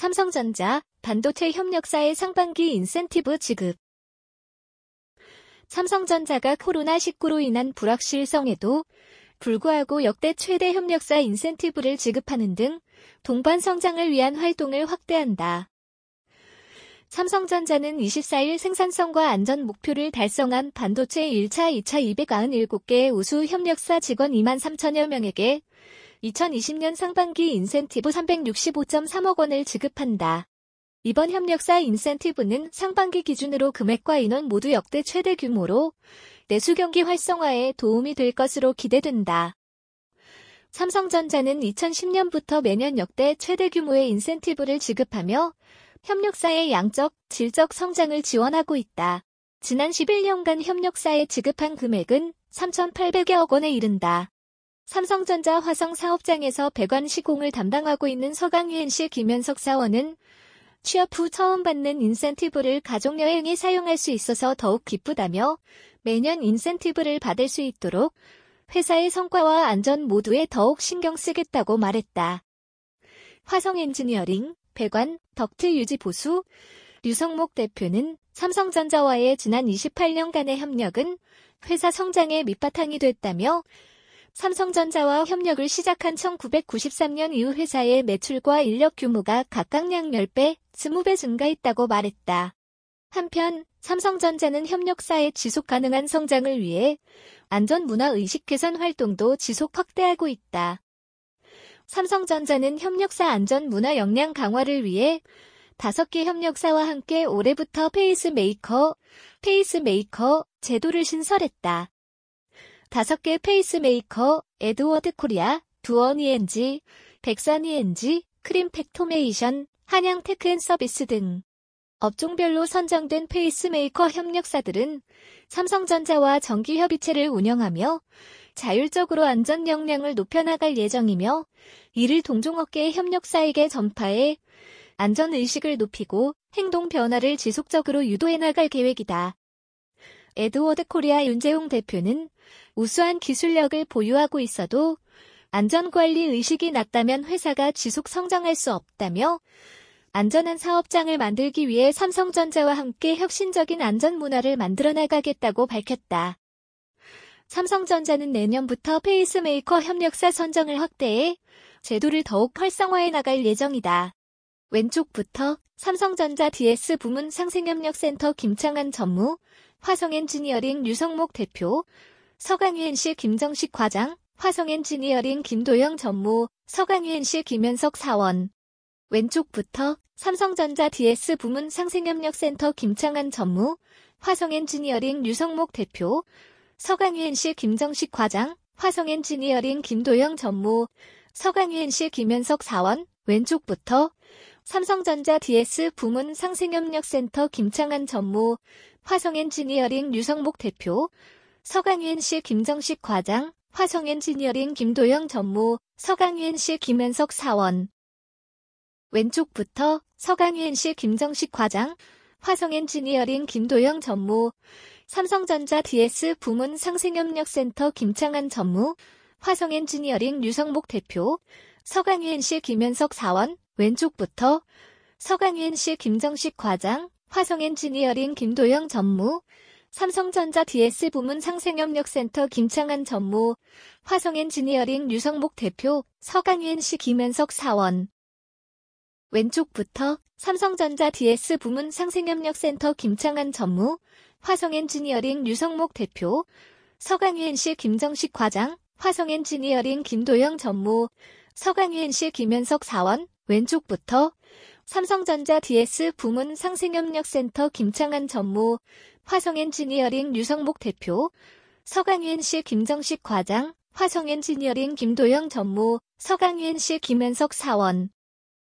삼성전자, 반도체 협력사의 상반기 인센티브 지급. 삼성전자가 코로나19로 인한 불확실성에도 불구하고 역대 최대 협력사 인센티브를 지급하는 등 동반 성장을 위한 활동을 확대한다. 삼성전자는 24일 생산성과 안전 목표를 달성한 반도체 1차, 2차 297개의 우수 협력사 직원 23,000여 명에게 2020년 상반기 인센티브 365.3억 원을 지급한다. 이번 협력사 인센티브는 상반기 기준으로 금액과 인원 모두 역대 최대 규모로 내수 경기 활성화에 도움이 될 것으로 기대된다. 삼성전자는 2010년부터 매년 역대 최대 규모의 인센티브를 지급하며 협력사의 양적, 질적 성장을 지원하고 있다. 지난 11년간 협력사에 지급한 금액은 3,800여억 원에 이른다. 삼성전자 화성 사업장에서 배관 시공을 담당하고 있는 서강유엔 씨 김현석 사원은 취업 후 처음 받는 인센티브를 가족여행에 사용할 수 있어서 더욱 기쁘다며 매년 인센티브를 받을 수 있도록 회사의 성과와 안전 모두에 더욱 신경 쓰겠다고 말했다. 화성 엔지니어링, 배관, 덕트 유지 보수, 류성목 대표는 삼성전자와의 지난 28년간의 협력은 회사 성장의 밑바탕이 됐다며 삼성전자와 협력을 시작한 1993년 이후 회사의 매출과 인력 규모가 각각 약 10배, 20배 증가했다고 말했다. 한편 삼성전자는 협력사의 지속 가능한 성장을 위해 안전 문화 의식 개선 활동도 지속 확대하고 있다. 삼성전자는 협력사 안전 문화 역량 강화를 위해 5개 협력사와 함께 올해부터 페이스메이커 제도를 신설했다. 5개 페이스메이커, 에드워드 코리아, 두원이엔지, 백선이엔지, 크림팩토메이션, 한양테크앤서비스 등 업종별로 선정된 페이스메이커 협력사들은 삼성전자와 정기협의체를 운영하며 자율적으로 안전 역량을 높여나갈 예정이며 이를 동종업계의 협력사에게 전파해 안전의식을 높이고 행동 변화를 지속적으로 유도해 나갈 계획이다. 에드워드 코리아 윤재홍 대표는 우수한 기술력을 보유하고 있어도 안전관리 의식이 낮다면 회사가 지속 성장할 수 없다며 안전한 사업장을 만들기 위해 삼성전자와 함께 혁신적인 안전 문화를 만들어 나가겠다고 밝혔다. 삼성전자는 내년부터 페이스메이커 협력사 선정을 확대해 제도를 더욱 활성화해 나갈 예정이다. 왼쪽부터 삼성전자 DS 부문 상생협력센터 김창한 전무, 화성엔지니어링 류성목 대표, 서강유엔 씨 김정식 과장, 화성엔지니어링 김도영 전무, 서강유엔 씨 김현석 사원. 왼쪽부터 삼성전자 DS 부문 상생협력센터 김창한 전무, 화성엔지니어링 류성목 대표, 서강유엔 씨 김정식 과장, 화성엔지니어링 김도영 전무, 서강유엔 씨 김현석 사원. 왼쪽부터 삼성전자 DS 부문 상생협력센터 김창한 전무, 화성엔지니어링 류성목 대표, 서강유엔 씨 김정식 과장, 화성엔지니어링 김도영 전무, 서강유엔 씨 김현석 사원. 왼쪽부터 서강유엔 씨 김정식 과장, 화성엔지니어링 김도영 전무, 삼성전자 DS 부문 상생협력센터 김창한 전무, 화성엔지니어링 류성목 대표, 서강유엔 씨 김현석 사원. 왼쪽부터 서강유엔 씨 김정식 과장, 화성엔지니어링 김도영 전무, 삼성전자 DS 부문 상생협력센터 김창한 전무, 화성엔지니어링 류성목 대표, 서강유엔 씨 김현석 사원. 왼쪽부터 삼성전자 DS 부문 상생협력센터 김창한 전무, 화성엔지니어링 류성목 대표, 서강유엔 씨 김정식 과장, 화성엔지니어링 김도영 전무, 서강유엔 씨 김현석 사원. 왼쪽부터 삼성전자 DS 부문 상생협력센터 김창한 전무, 화성엔지니어링 류성목 대표, 서강유엔 씨 김정식 과장, 화성엔지니어링 김도영 전무, 서강유엔 씨 김현석 사원.